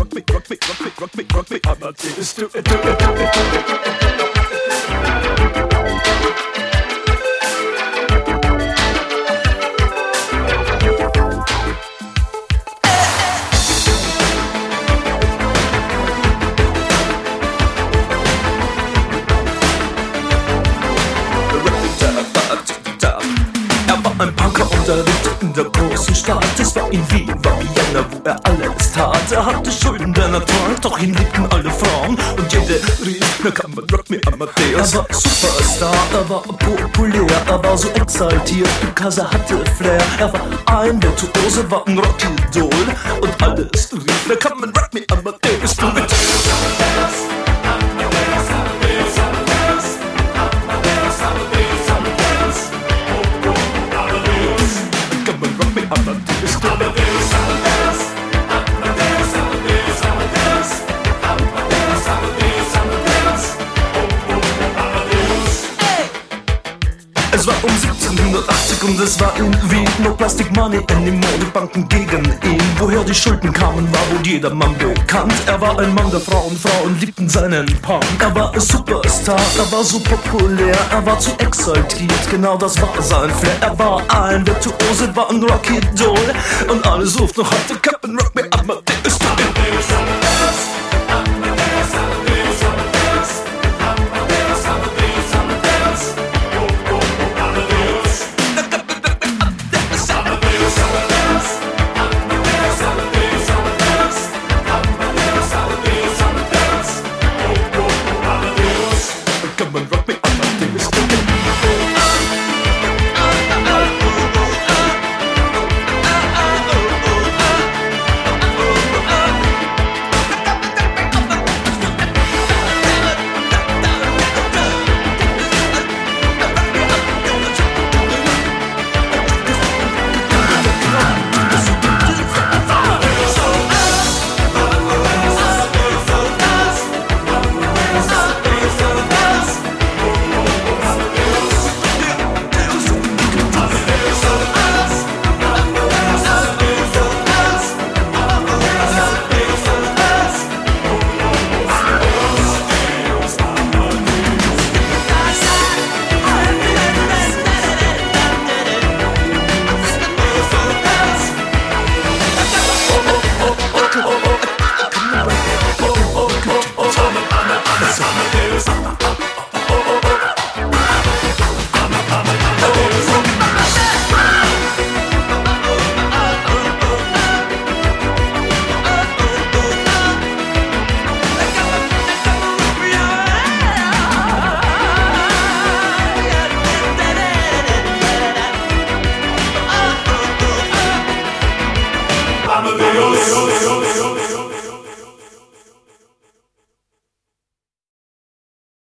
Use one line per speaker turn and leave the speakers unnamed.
Amadeus, do it, do it, do it, do it.
Ein Punker und er lebte in der großen Stadt. Es war in Wien, war Vienna, wo er alles tat. Er hatte Schulden, der Natur, doch ihn liebten alle Frauen. Und jede rief, na kann man Rock Me Amadeus. Er war Superstar, er war populär, er war so exaltiert, because er hatte Flair. Er war ein Virtuose, war ein Rockidol. Und alles rief, na kann man Rock Me Amadeus. Do it. Es war um 1780 und es war in Wien. No Plastic Money anymore, die Banken gegen ihn. Woher die Schulden kamen, war wohl jedermann bekannt. Er war ein Mann der Frauen, Frauen liebten seinen Punk. Er war ein Superstar, er war so populär, er war zu exaltiert, genau das war sein Flair. Er war ein Virtuose, war ein Rockidol. Und alle suchten noch heute, Captain Rock Me Amadeus.
Amadeus.